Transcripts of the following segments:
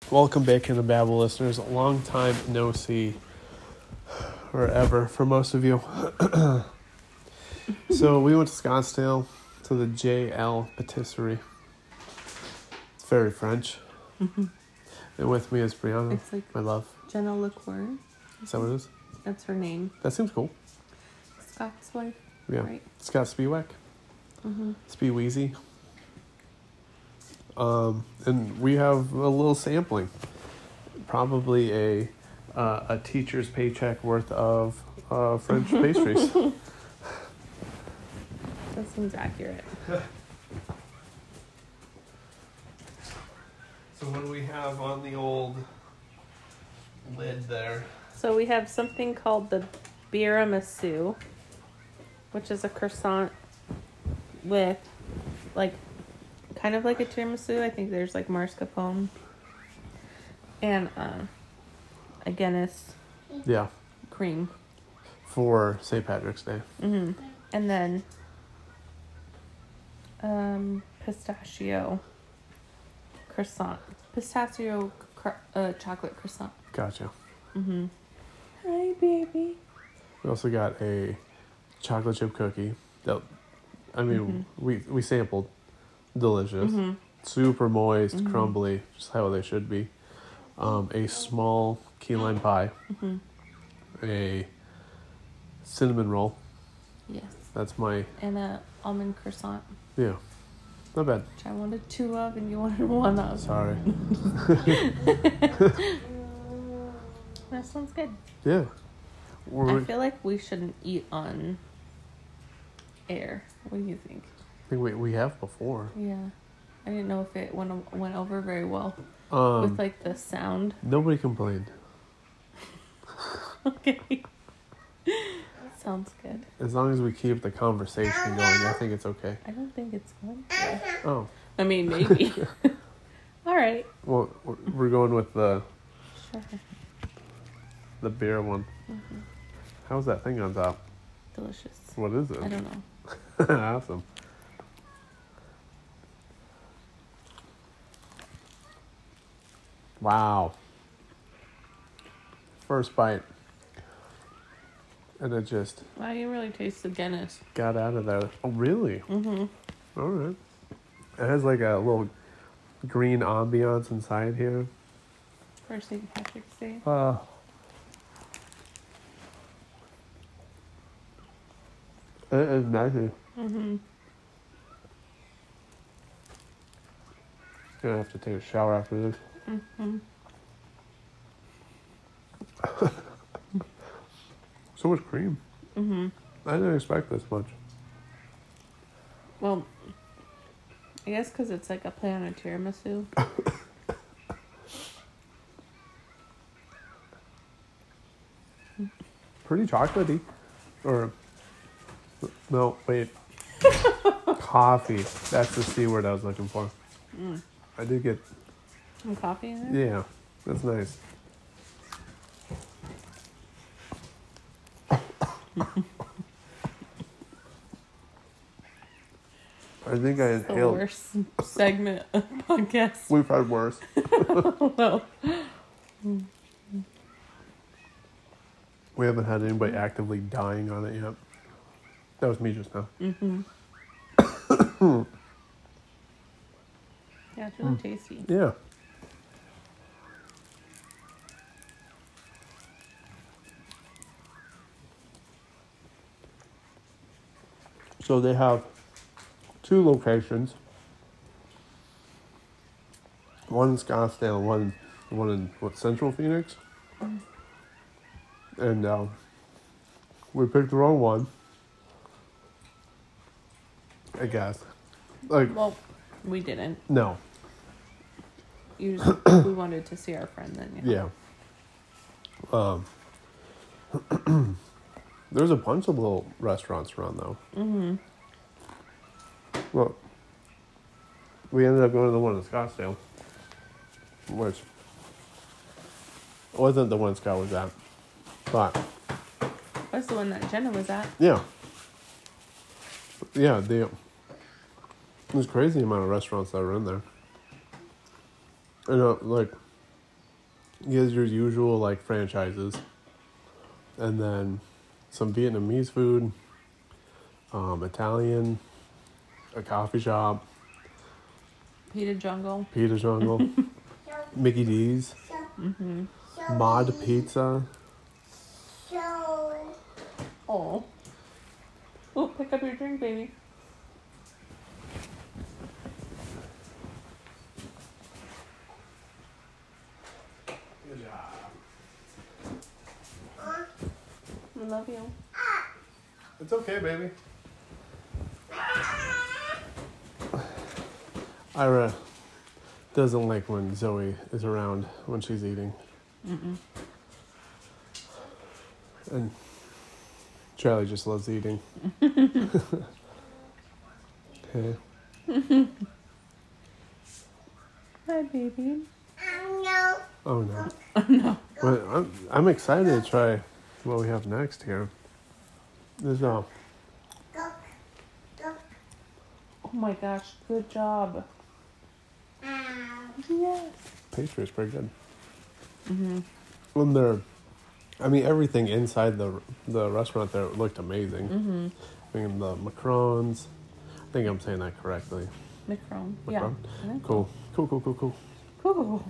Welcome back into Babble, listeners. A long time no see, or ever, for most of you. So we went to Scottsdale to the JL Patisserie. It's very French. Mm-hmm. And with me is Brianna, It's like my love. Jenna Liqueur. Is that what it is? That's her name. That seems cool. Scott's wife. Yeah. Right. Scott Spiewak. Mm-hmm. Speeweezy. And we have a little sampling. Probably a teacher's paycheck worth of French pastries. That seems accurate. So what do we have on the old lid there? So we have something called the Biramasu, which is a croissant with kind of like a tiramisu. I think there's like mascarpone and a Guinness Yeah, cream. for St. Patrick's Day. Mm-hmm. And then pistachio croissant. Pistachio chocolate croissant. Gotcha. Mm-hmm. Hi, baby. We also got a chocolate chip cookie. That, I mean, we sampled. Delicious. Mm-hmm. Super moist, crumbly, just how they should be. A small key lime pie. Mm-hmm. A cinnamon roll. Yes. That's my, And a almond croissant, yeah, not bad. which I wanted 2 of and you wanted 1 of. Sorry. That sounds good. Yeah. I feel like we shouldn't eat on air. What do you think? I think we have before. Yeah. I didn't know if it went over very well Um, with like the sound. Nobody complained. Okay. Sounds good. As long as we keep the conversation going, I think it's okay. I don't think it's going to. Oh, I mean, maybe. All right. well, we're going with the Sure. beer one. Mm-hmm. How's that thing on top? Delicious. What is it? I don't know. Awesome. Wow. First bite. And it just Wow, you really taste the Guinness. got out of there. Oh, really? Mm-hmm. All right. It has like a little green ambiance inside here. For St. Patrick's Day. It is nice. Mm-hmm. Gonna have to take a shower after this. Mm-hmm. So much cream. Mm-hmm. I didn't expect this much. Well, I guess because it's like a play on a tiramisu. Pretty chocolatey. Or, no, wait. Coffee. That's the C word I was looking for. Mm. I did get, Some coffee in there? yeah, that's nice. I think I The inhaled. worst segment of podcast. We've had worse. No. We haven't had anybody actively dying on it yet. That was me just now. Mm-hmm. Yeah, it's really tasty. Yeah. So they have 2 locations. One in Scottsdale, one in Central Phoenix. And we picked the wrong one. I guess. Like, Well, we didn't. no. We wanted to see our friend then. Yeah. There's a bunch of little restaurants around though. Mm-hmm. Well, we ended up going to the one in Scottsdale, which wasn't the one Scott was at, but That's the one that Jenna was at. yeah, there's crazy amount of restaurants that are in there. And like he has your usual like franchises, and then some Vietnamese food, Italian, a coffee shop, Pita Jungle. Pita Jungle, Mickey D's, Mod Pizza. Oh. Oh, pick up your drink, baby. Good job. I love you. It's okay, baby. Ira doesn't like when Zoe is around when she's eating. And Charlie just loves eating. Okay. Hi, baby. Oh no. No. But I'm excited to try what we have next here. There's Oh my gosh, good job. Yes. pastry is pretty good. When they're, I mean, everything inside the restaurant there looked amazing. I mean, the macarons. I think I'm saying that correctly. Macaron. Macaron? Yeah. I think Cool. Cool.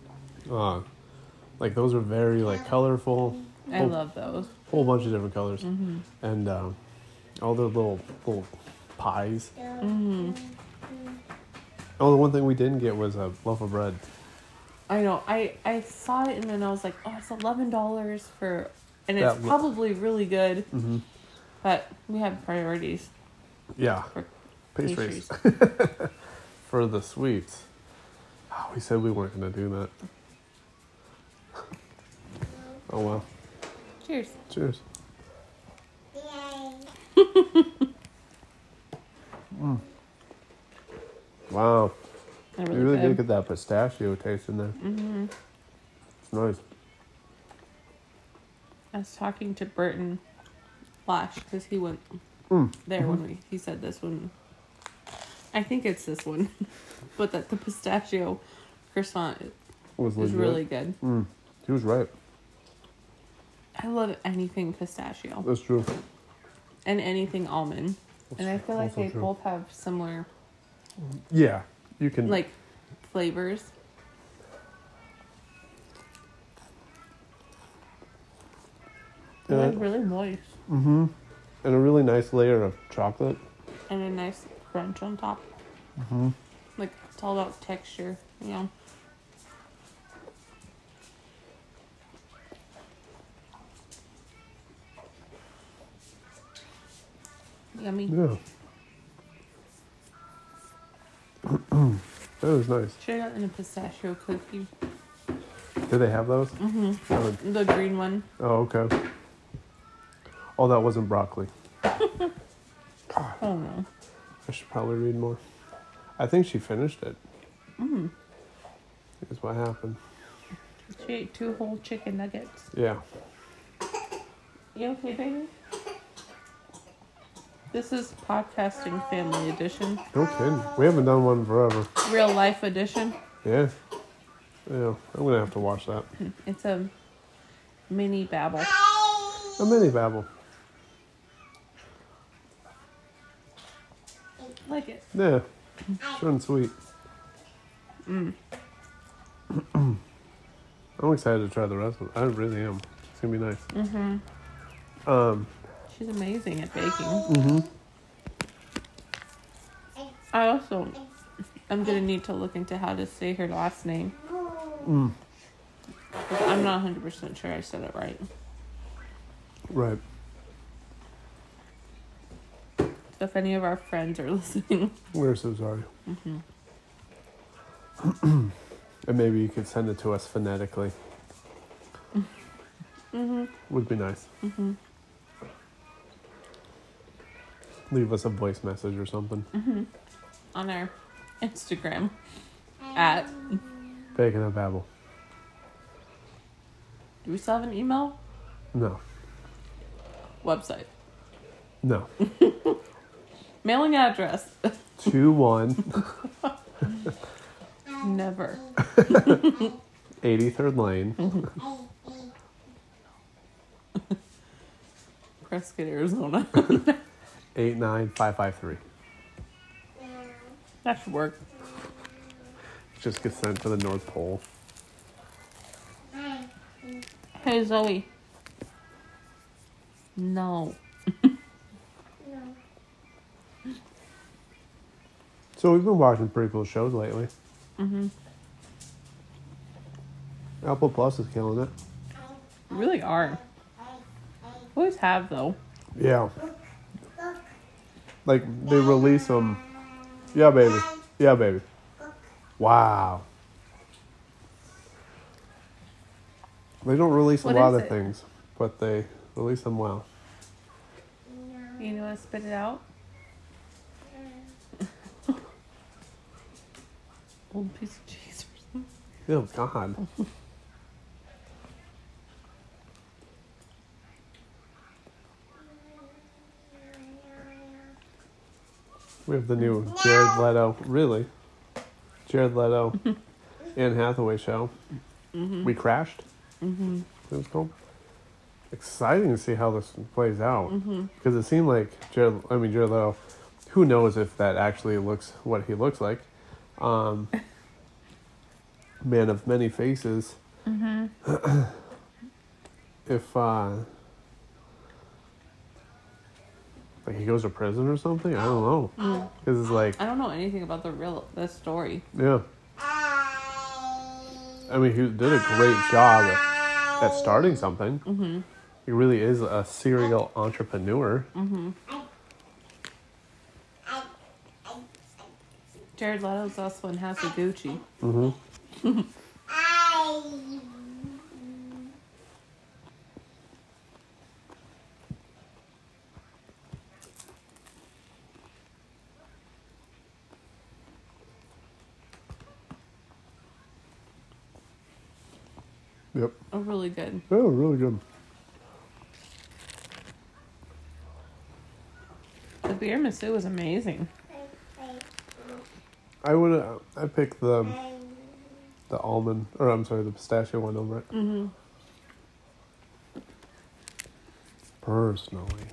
Like those are very like colorful. I love those. Whole bunch of different colors, and all the little pies. Oh, the one thing we didn't get was a loaf of bread. I know. I saw it and then I was like, oh, it's $11 for, and it's That probably really good. But we have priorities Yeah, for pastries. pastries. For the sweets. Oh, we said we weren't going to do that. Oh well. Cheers. Cheers. Wow. They're You really good. did get that pistachio taste in there. It's nice. I was talking to Burton Lash because he went there when he said this one. I think it's this one, but that the pistachio croissant Was is legit. really good. He was right. I love anything pistachio That's true. and anything almond, and I feel like also they true. both have similar Yeah, you can. like flavors. They're like really moist And a really nice layer of chocolate. and a nice crunch on top. Like it's all about texture, you know. Yummy. Yeah. That was nice. Should have gotten a pistachio cookie. Did they have those? Oh, The green one. oh, okay. Oh, that wasn't broccoli. Oh no. I should probably read more. I think she finished it. Here's what happened. She ate 2 whole chicken nuggets. Yeah. You okay, baby? This is podcasting family edition. No kidding. We haven't done one forever. Real life edition. Yeah. Yeah. I'm gonna have to watch that. It's a mini babble. A mini babble. Like it. Yeah. Short and sweet. I'm excited to try the rest of it. I really am. It's gonna be nice. She's amazing at baking. I also am gonna need to look into how to say her last name. 'Cause I'm not 100% sure I said it right. Right. So if any of our friends are listening, We're so sorry. And maybe you could send it to us phonetically. Would be nice. Leave us a voice message or something. on our Instagram at. Bacon and Babble. Do we still have an email? No. Website. No. Mailing address. 2-1. Never. 83rd Lane. Prescott, Arizona. 89553. That should work. Just get sent to the North Pole. Hey, Zoe. No. So we've been watching pretty cool shows lately. Mm-hmm. Apple Plus is killing it. Really are. Always have, though. Yeah. Like, they release them. Yeah, baby. Yeah, baby. Wow. They don't release What a lot is of it? things, but they release them well. You know how to spit it out? Old piece of cheese or something. Oh, God. We have the new Jared Leto. Really? Jared Leto, Anne Hathaway show. Mm-hmm. We Crashed. Mm-hmm. It was called. Exciting to see how this plays out. Mm-hmm. Because it seemed like Jared Leto, who knows if that actually looks what he looks like. Man of many faces. Mm-hmm. If like he goes to prison or something, I don't know. Because it's like, I don't know anything about the story. yeah. I mean, he did a great job at starting something. Mm-hmm. He really is a serial entrepreneur. Mm-hmm. Jared Leto's also in House of Gucci. Mm-hmm. Yep. Oh, really good. Oh, really good. The tiramisu was amazing. I picked the almond, or I'm sorry, the pistachio one over it. Mm-hmm. Personally.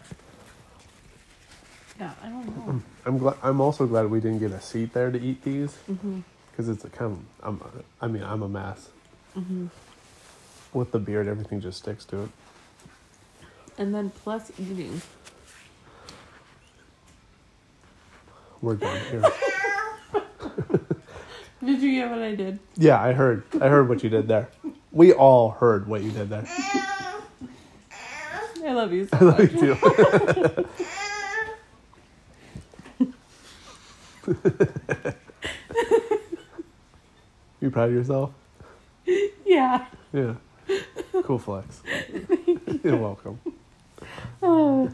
Yeah, I don't know. I'm also glad we didn't get a seat there to eat these. Mm-hmm. Because it's a kind of, I'm a mess. Mm-hmm. With the beard, everything just sticks to it. And then plus eating. We're done here. Did you get what I did? Yeah, I heard what you did there. We all heard what you did there. I love you so I love much. you too. You proud of yourself? Yeah. Yeah. Cool flex. You're welcome. Oh.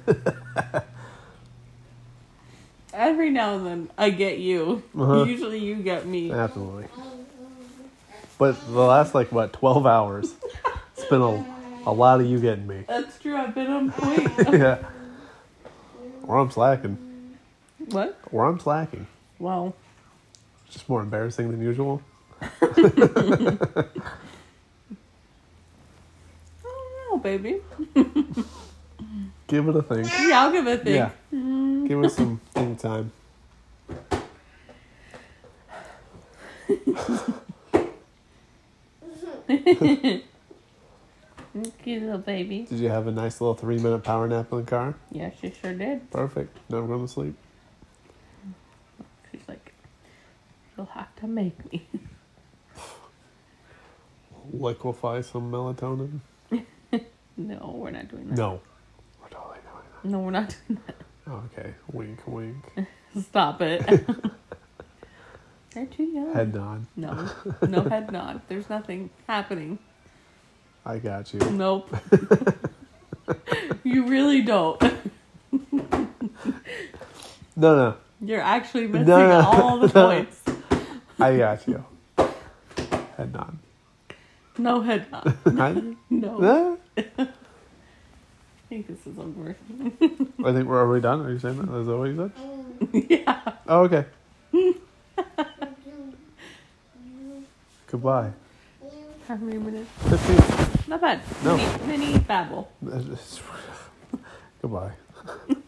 Every now and then, I get you. Uh-huh. Usually you get me. Absolutely. But the last, 12 hours, it's been a lot of you getting me. That's true, I've been on point. Yeah. Or I'm slacking. What? Or I'm slacking. Well. It's just more embarrassing than usual. I don't know, baby. Give it a think. Yeah, I'll give it a think. Yeah. Give it some think time. Cute little baby. Did you have a nice little 3-minute power nap in the car? Yeah, she sure did. Perfect. Never going to sleep. She's like, you'll have to make me. Liquefy some melatonin? No, we're not doing that. No. We're totally doing that. No, we're not doing that. Okay. Wink, wink. Stop it. They're too young. Head nod. No. No head nod. There's nothing happening. I got you. Nope. You really don't. No. You're actually missing No. all the points. I got you. Head nod. No head nod. I No. I think this is over. think we're already done. Are you saying that? Is that what you said? Yeah. Oh, okay. How many minutes? 15. Not bad. No. Mini babble. Goodbye.